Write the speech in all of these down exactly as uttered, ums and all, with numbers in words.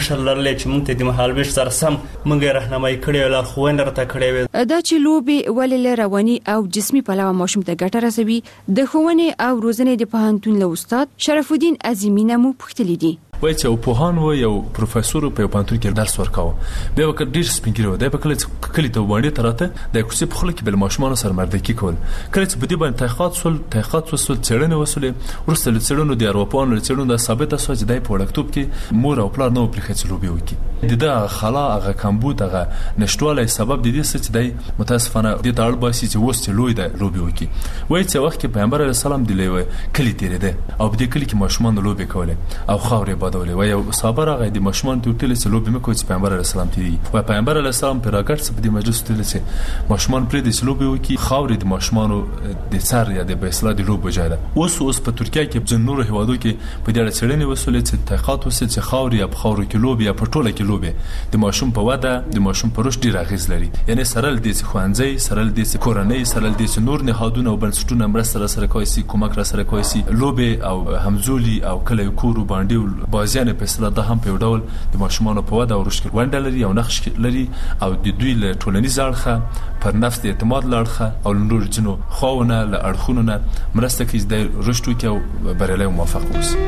شلرلې چې موږ ته د مهالویش سره سم موږ راهنمایي کړې او لارښوونې راته کړې وې. دا چې لوبې ولې له رواني او جسمي پلوه ماشوم ته ګټه رسوي د ښوونې او روزنې د پوهنتون له استاد شرف الدین عظیمی نه مو پوښتلي دي. وای چې یو پوهان و یو پروفیسور په پوهنتون کې درس ورکاوه، بیا وکړ ډیر سپینګیرو دی په کله کلی ته باندې تراته د کوڅې په خله کې بل ماشومان سره مردکی کول. کله چې بده باندې تحقیقات وسول تحقیقات وسول څېړنه وسولې ورسته څېړنو د اروپانو څېړنو د ثابته شو چې دای په وړکتوب کې مور او پلار نو پرې خېڅ لوبي وکي د دا خلا هغه کمبود هغه نشټواله سبب د دې چې دای متاسفانه د تاړ باسي چې وسته لوی دی لوبي وکي. وای چې وخت کې پیغمبر علیه السلام دی لوي کلی تیرې ده او په دې کلی کې ماشومان لوبي کوله او خاورې بادولې. وای او صحابه راغی د ماشومان ته تل چې لوبي مکو چې پیغمبر علیه السلام تیری وای پیغمبر علیه السلام پر راګټ څه په دې مجلس تل چې ماشومان پرې د لوبي وکي خاورې د ماشومانو د سر یا د بیسلا د لوبو جاده. اوس اوس په ترکیه کې د نورو هوادو کې په دې اړه څېړنې وسولې چې تحقیقات وسول چې خاورې یا په خاورو کې لوبي یا په ټوله کې لوبي د ماشوم په وده د ماشوم پر رشد ډیر اغیز لري. یعنی سره د خوانځي سره د کورنۍ سره د نور نهادونه او بنسټونه مرسته سره کوي کومک را سره کوي لوبي او همزولي او کله کورو باندې بازیان په اصطلاح د هم په ډول د ماشومان په وده او رشد کې ونډه لري او نقش لري او د دوی له ټولنیز اړخه پر نفس د اعتماد لړخه او نور جنو خواونه له اړخونو مرسته کوي د رشد کې او بریالي او موفق اوسي.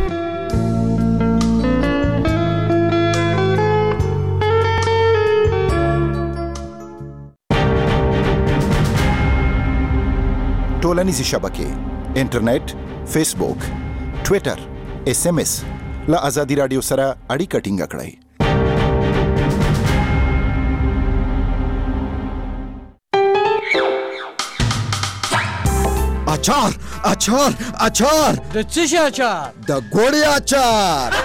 ټولنیزې شبکې انټرنیټ، فیسبوک، ټویټر، اس ام اس له ازادي رادیو سره اړیکه ټینګه کړئ. اچار اچار اچار د څه شي اچار؟ د ګوړې اچار.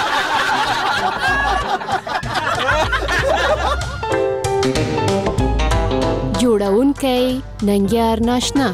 جوړونکی ننګیار ناشنا.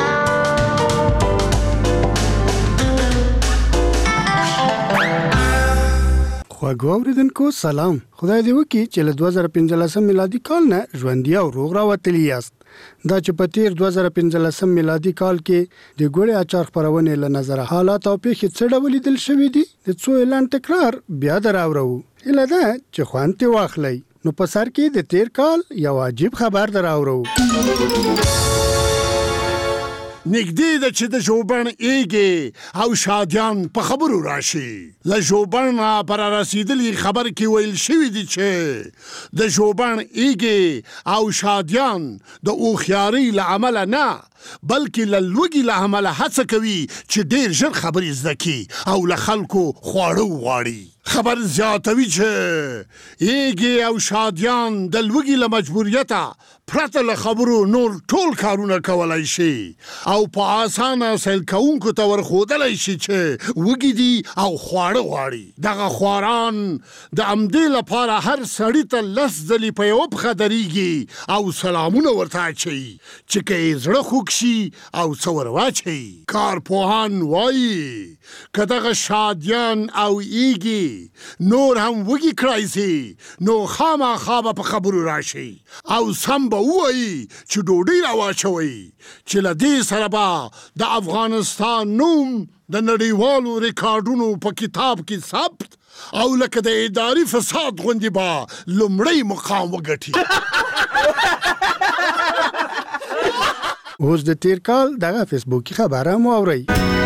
خواږه اوریدونکو سلام. خدای دې وکړي چې له دوه زره پنځلسم میلادي کال نه ژوندي او روغ راوتلي یاست. دا چې په تیر دوه زره پنځلسم میلادي کال کې د ګوړې اچار خپرونې له نظر حالات او پیښې څه ډول لیدل شوي دي د څو اعلان تکرار بیا دراوړو. هیله ده چې خوند ترې واخلئ. نو په سر کې د تیر کال یو عجیب خبر دراوړو. نږدې ده چې د ژوبڼ ایږې او شادیان په خبرو راشي. له ژوبڼه پر رسیدلي خبر کې ویل شوي دي چې د ژوبڼ ایږې او شادیان د هوښیارۍ له امله نه بلکې له لوږې له امله هڅه کوي چې ډېر ژر خبرې زده کړي او له خلکو خواړه وغواړي. خبر زیاتوي چې ایږې او شادیان د لوږې له مجبوریته پرته له خبرو نور ټول کارونه کولی شي او په اسانه سیل کوونکو ته ورښودلی شي چې وږي دي او خواړه غواړي. دغه خواران د همدې لپاره هر سړي ته لس ځلې په یوه پښه درېږي او سلامونه ورته اچوي چې که یې زړه خوږ شي او څه ور واچوي. کارپوهان وایي که دغه شادیان او ایږي نور هم وږي کړای سي نو خامخا به په خبرو راشي او سم به ووایي چې ډوډۍ راواچوئ چې له دې سره به د افغانستان نوم د نړیوالو ریکارډونو په کتاب کې ثبت او لکه د اداري فساد غوندې به لومړی مقام وګټي. اوس د تیر کال دغه فیسبوکي خبره مو اورئ.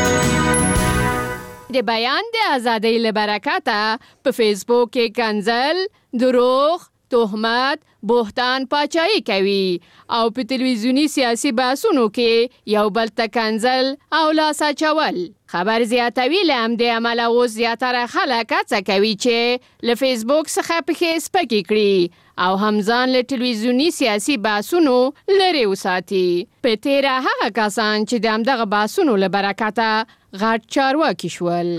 د بیان د ازادۍ له برکته په فیسبوک کې کنځل، دروغ، تهمت، بهتان پاچاهي کوي او په تلویزیوني سیاسي بحثونو کې یو بل ته کنځل او لاس اچول. خبر زیاتوي له همدې امله اوس زیاتره خلک هڅه کوي چې له فیسبوک څخه پښې سپکې کړي او همځان له تلویزیوني سیاسي بحثونو لرې وساتي. په تیره هغه کسان چې د همدغه بحثونو له برکته غټ چارواکي شول.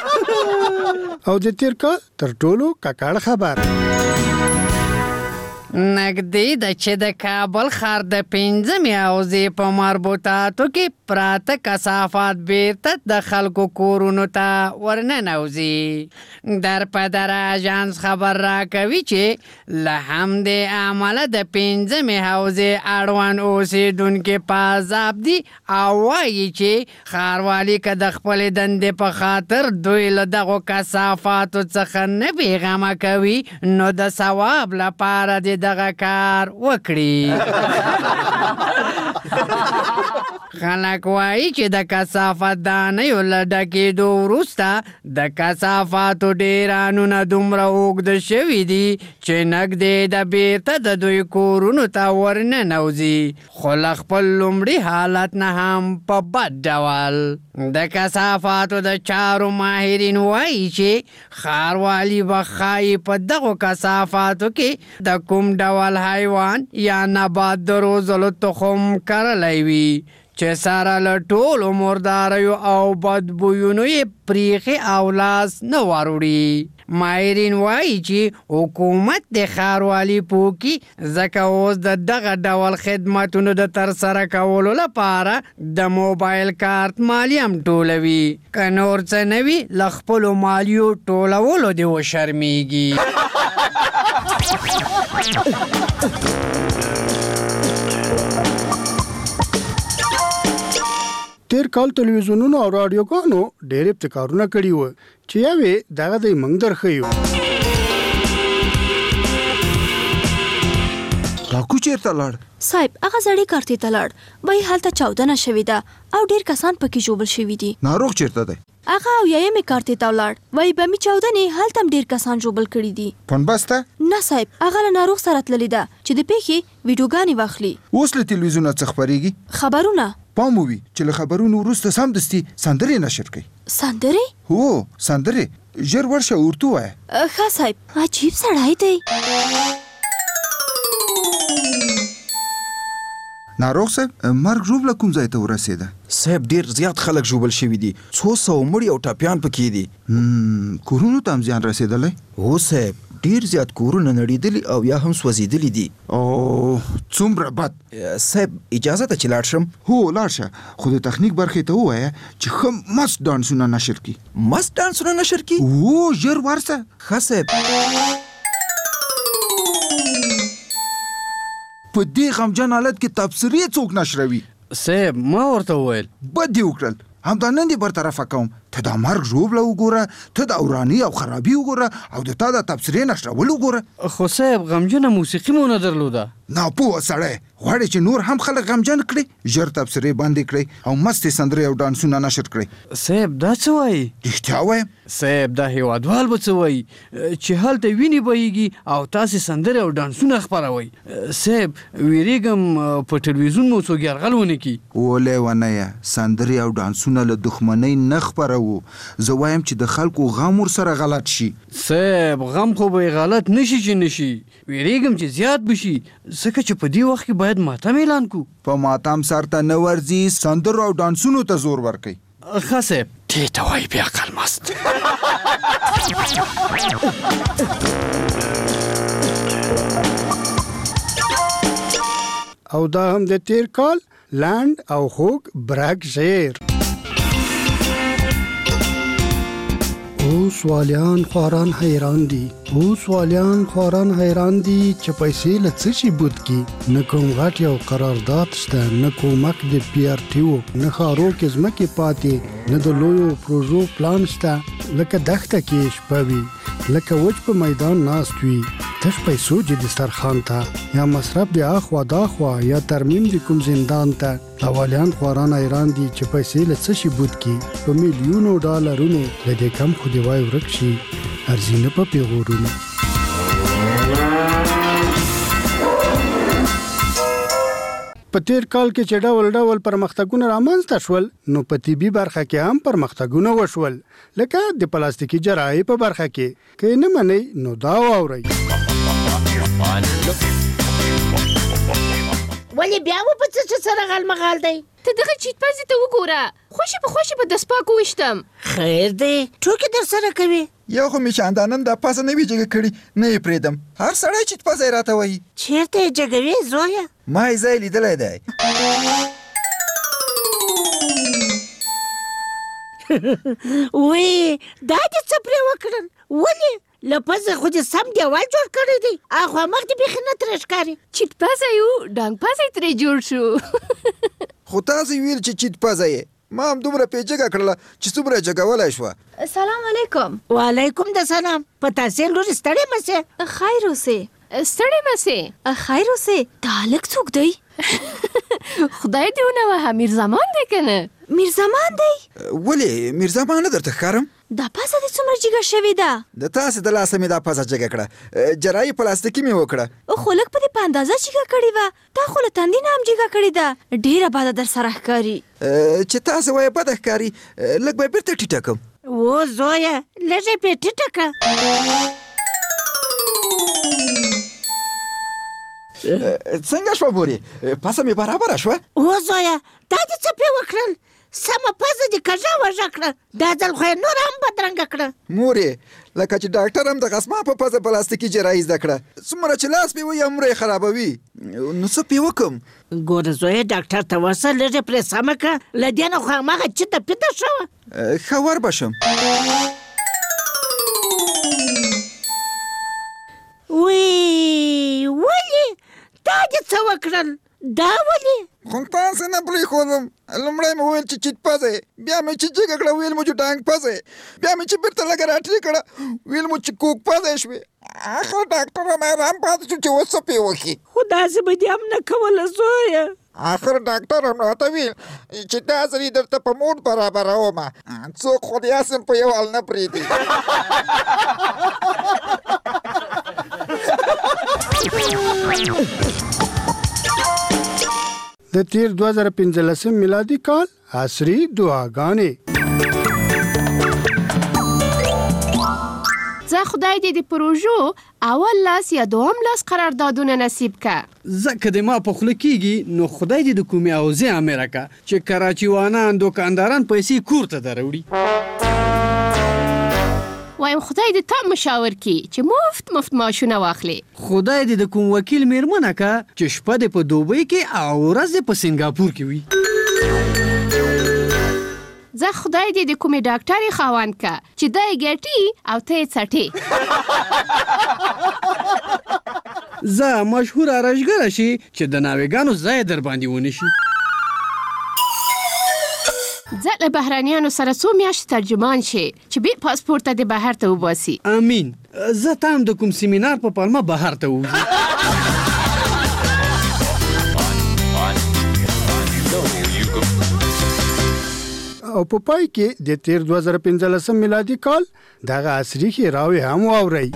او د تیر کال تر ټولو ککړ خبر نږدې ده چې د کابل ښار د پنځمې حوزې په مربوطاتو کې پراته کثافات بیرته د خلکو کورونو ته ورننوځي. در په در اژانس خبر راکوي چې له همدې امله د پنځمې حوزې اړوند اوسېدونکي په عذاب دي او وایي چې ښاروالي که د خپلې دندې په خاطر دوی له دغو کثافاتو څخه نه بېغمه کوي نو د ثواب لپاره دې دغه کار وکړي. خلک وایي چې د کثافت دانیو له ډکېدو وروسته د کثافاتو ډېرانونه دومره اوږده شوي دي چې نږدې د بیرته د دوی کورونو ته ورننوځي، خو له خپل لومړي حالت نه هم په بد ډول. د کثافاتو د چارو ماهرین وایي چې ښاروالي به ښایي په دغو کثافاتو کې د کوم ډول حیوان یا نبات د روزلو تخم کرلی وي چې سره له ټولو مرداریو او بدبویونو یې پریښې او لاس نه وروړي. ماهرین وایي چې حکومت د ښاروالي پوکي ځکه اوس د دغه ډول خدمتونو د ترسره کولو لپاره د موبایل کارت مالیه هم ټولوي. که نور څه نه وي له خپلو مالیو ټولولو دې وشرمېږي. تیر کال تلویزیونونو او رادیوګانو ډېر ابتکارونه کړي وو چې یوې دغه دی موږ درښیو. راکو چیرته لاړ؟ صاحب هغه زړې کارتې ته لاړ، وایي هلته چاودنه شوې ده او ډېر کسان پکې ژوبل شوي دي. ناروغ چیرته دی؟ هغه اویایمې کارتې ته ولاړ، وایي بمي چاودنې هلته هم ډېر کسان ژوبل کړي دي. پنبسته؟ نه صاحب هغه له ناروغ سره تللې ده چې د پیښې ویډیوګانې واخلي. اوس له تلویزیونه څه خپرېږي؟ خبرونه. پام وي چې له خبرونو وروسته سمدستي سندرې نشر کوي. سندرې؟ هو سندرې. ژر ورشه ورته ووایه. ښه صاحب عجیب سړی دی. ناروغ صاحب مرګ ژوبله کوم ځای ته ورسېده؟ صاحب ډېر زیات خلک ژوبل شوي دي، څو سوه مړي او ټاپیان پکې دي. کورونو ته هم زیان رسېدلی؟ هو صاحب ډېر زیات کورونه نړېدلي او یا هم سوځېدلي دي. او څومره بد. صاحب اجازه ده چې لاړ شم؟ هو لاړ شه، خو د تخنیک برخې ته ووایه چې ښه مست ډانسونه نشر کړي. مست ډانسونه نشر کړي؟ هو ژر ورسه. ښه صاحب. په دې غمجن حالت کې تبصرې څوک نشروي؟ صاحب ما ورته وویل بد دې وکړل، همدا نن دې برطرفه کوم. ته د مرګ ژوبله وګوره، ته د وراني او خرابي وګوره او د تا د تبصرې نشرول وګوره. خو صاحب غمجنه موسیقي مو نه درلوده. ناپوه سړی غواړي چې نور هم خلک غمجن کړي، ژر تبصرې بندې کړئ او مستې سندرې او ډانسونه نشر کړئ. صاحب دا څه وایي؟ رښتیا وایم صاحب دا هیوادوال به څه وایي چې هلته وینې بهیږي او تاسې سندرې او ډانسونه خپروئ. صاحب ویرېږم په ټلویزیون مو څوک یرغل ونه کړي. ولې ونه یې سندرې او ډانسونه له دښمنۍ نه خپروو، زه وایم چې د خلکو غم ورسره غلط شي. صاحب غم خو به غلط نشي چې نشي، ویرېږم چې زیات بشي ځکه چې په دې وخت کې باید ماتم اعلان کړو. په ماتم سر ته نه ورځي، سندرو او ډانسونو ته زور ورکوي. ښه صاحب دې ته وایي بې عقل مست. او دا هم د تیر کال لانډ او خوږ برګ شعر. اوس والیان خواران حیران دي، اوس والیان خواران حیران دي چې پیسې له څه شي بود کی. نه کوم غټ یو قرارداد شته، نه کومک د پی آر ټي او، نه ښارو کې ځمکې پاتې، نه د لویو پروژو پلان شته. لکه دښته کې شپه وي، لکه وچ په میدان ناست وي، تش پیسو چې دسترخوان ته، یا مصرف د اخوا داخوا، یا ترمیم د کوم زندان ته. اوالیان خواران حیران دي چې پیسې له څه شي بود کی. په میلیونو ډالرونو له دې کم خو دې وای ورک شي، ارزي نه په پیغورونو. په تیر کال کې چې ډول ډول پرمختګونه رامنځته شول، نو په طبي برخه کې هم پرمختګونه وشول، لکه د پلاستیکي جراحي په برخه کې. که نه منئ نو دا واورئ. ولې بیا و په څه سره غل مغال دی؟ ته دغه چیت پازي ته وګوره، خوشې په خوشې په دسپاکو وشتم. خیر دی، ټوکې در سره کوي. یو خو مې چندانن دا پازه نه وي جګه کړي، نه یې پرېږدم. هر سړی چیت پازی راته وایي. چېرته یې جګوې زویه؟ ما یې ځای لیدلی دی. وی دا دې څه پرې وکړل؟ ولې؟ له پزه خو دې سم دیوال جوړ کړی دی، اخوا مخ دې بیخي نه ترې ښکاري. چیت پازی یو ډنګ پازی ترې جوړ شو. خو تاسې ویل چې چیت پازه یې، ما هم دومره پې جګه کړله چې څومره جګولی شوه. سلام علیکم. وعلیکم د سلام. په تاسې لورې ستړې مه سې. خیر اوسې. ستړې مه سې. خیر اوسې. دا هلک څوک دی؟ خدای دې ونوهه، میرزمان دی که نه؟ میرزمان دی؟ ولې میرزمان نه درته ښکارم؟ دا پزه دې څومره جګه شوې ده؟ د تاسې د لاسه مې دا پزه جګه کړه، جراحي پلاستیکي مې وکړه. خو لږ په دې په اندازه جګه کړې وه، تا خو له تندي نه هم جګه کړې ده. ډېره بده در سره ښکاري. چې تاسې وایې بده ښکاري، لږ به یې بېرته ټیټه کړم. و زویه لږ یې پرې ټیټه کړه. څنګه شوه مورې؟ پزه مې برابره شوه؟ و زویه دا دې څه پرې وکړل؟ سمه پزه دې کږه وږه کړه، دا ځل خو یې نور هم بدرنګه کړه. مورې لکه چې ډاکټر هم د غسما په پزه پلاستیکي جراحي زده کړه، څومره چې لاس پې وي عمره یې خرابوي. نو څه پې وکړم؟ ګوره زویه ډاکټر ته ورسه، لږ یې پرې سمه کړه، له دې نه خو هماغه چته پیته شوه. ښه ور به شم. وی ولې دا دې څه وکړل؟ دا ولې؟ خو تاسې نه پرېښودم. لومړی مې ویل چې چیت پزه یې، بیا مې چې جګه کړه ویل مو چې ډانګ پزه یې، بیا مې چې بېرته لږه راټیټه کړه ویل مو چې کوک پزه یې شوې. اخر ډاکټر هم حیران پاتې شو چې اوس څه پې وکړي. خو داسې به دې هم نه کوله زویه. اخر ډاکټر هم راته ویل چې دا ځل یې درته په موډ برابرومه، څوک خو دې هسې په یو حال نه پرېږدي. د تیر دوه زره پنځلسم میلادي کال عصري دعاګانې. زه خدای دې د پروژو اول لاس یا دوم لاس قراردادونه نصیب که. ځکه د ما په خوله کېږي نو خدای دې د کومې اوضاع امره که چې کراچیوانان دوکانداران پیسې کور ته دروړي. وایم خدای دې تا مشاور کی چې مفت مفت معاشونه واخلي. خدای دې د کوم وکیل میرمنه که چې شپه دې په دوبۍ کې او ورځ دې په سنګاپور کې وي. زه خدای دې د کومې ډاکټرې خاوند که چې دا یې ګټي او ته یې څټې. زه مشهوره رشګره شي چې د ناوېګانو ځای در باندې ونشي. زه له بهرانیانو سره څو میاشتې ترجمان شي چې بې پاسپورته دې بهر ته وباسي. امین. زه ته هم د کوم سیمینار په پلمه بهر ته ووځي. او په پای کې د تیر دوه زره پنځلسم میلادي کال دغه عصري ښېراوې هم واورئ.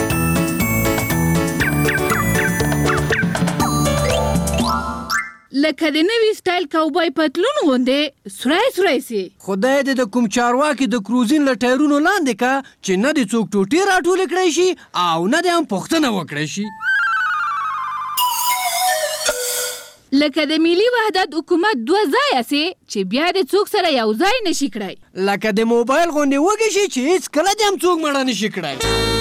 لکه د نوي سټایل کوبای پتلون غوندې سورای سورای سي. خدای دې د کوم چارواکي د کروزین له ټایرونو لاندې که چې نه دې څوک ټوټې راټولې کړی شي او نه دې هم پوښتنه وکړی شي. لکه د ملي وحدت حکومت دوه ځایه سي چې بیا دې څوک سره یو ځای نشي کړی. لکه د موبایل غوندې وږی شي چې هیڅ کله دې هم څوک مړه نشي کړی.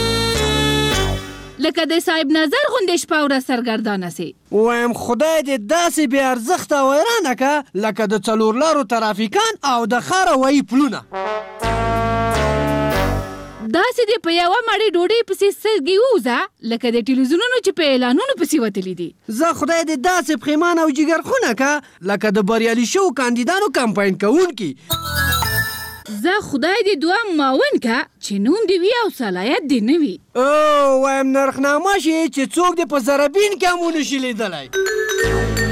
لکه د صاحب نظر غوندې شپه ورځ سرګردانه سي. وایم خدای دې داسې بې ارزښته او حیرانه که لکه د څلور لارو ترافیکان او د ښار هوایي پلونه. داسې دې په یوه مړۍ ډوډۍ پسې سترګې ووځه لکه د ټلویزیونونو چې په اعلانونو پسې وتلي دي. زه خدای دې داسې پښیمان او جګرخونه که لکه د بریالي شوو کاندیدانو کمپاین کوونکي. زه خدای دې دوه معاون که چې نوم دې وي او صلاحیت دې نه وي. او وایم نرخنامه شي چې څوک دې په زربین کې هم ونشي لیدلی.